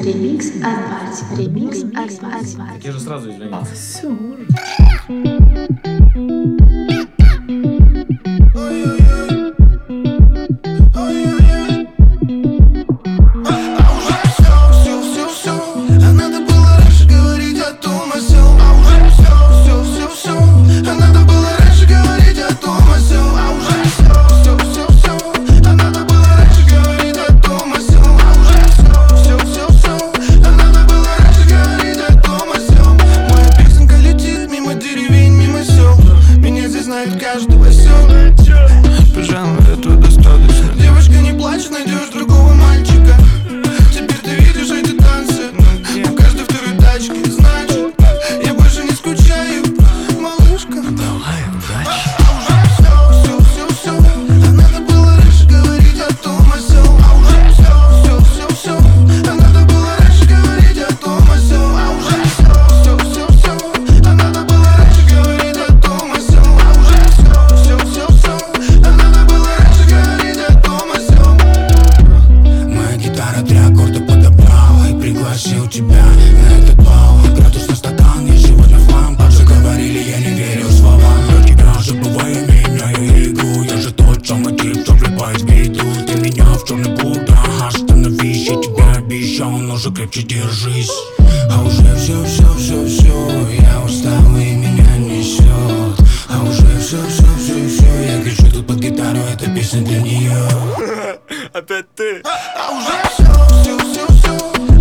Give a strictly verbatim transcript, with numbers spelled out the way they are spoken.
ремикс от ремикс от Я же сразу извиняюсь. Все, может. Каждого села. Пожалуй, этого достаточно. Девушка, не плачь, найдешь другого мальчика. Теперь ты видишь эти танцы в каждой второй тачке. Значит, я больше не скучаю, малышка. Давай, удачи. А уже все, все, все, все. А надо было раньше говорить о том, о сём. А уже все, все, все, все. А надо было раньше говорить о том, о сём. А уже все, все, все, все. А надо было раньше говорить о том, о сём. Все, все, все, а надо было раньше говорить о том, о сём. Моя гитара три аккорда подобрала и пригласил тебя на этот бал. Градус на стакан, я сегодня в вам. Как же говорили, я не верю словам. Я тебя забываю, меняю игру. Я же тот самый тип, что влипает в беду. Ты меня в черный Будда, остановись. Я тебе обещал, но же крепче держись. А уже все, все, все, все. Я устал и меня несет. А уже все, все, все, все. Я кричу тут под гитару, эта песня для нее. Опять ты. А уже все, все, все, все.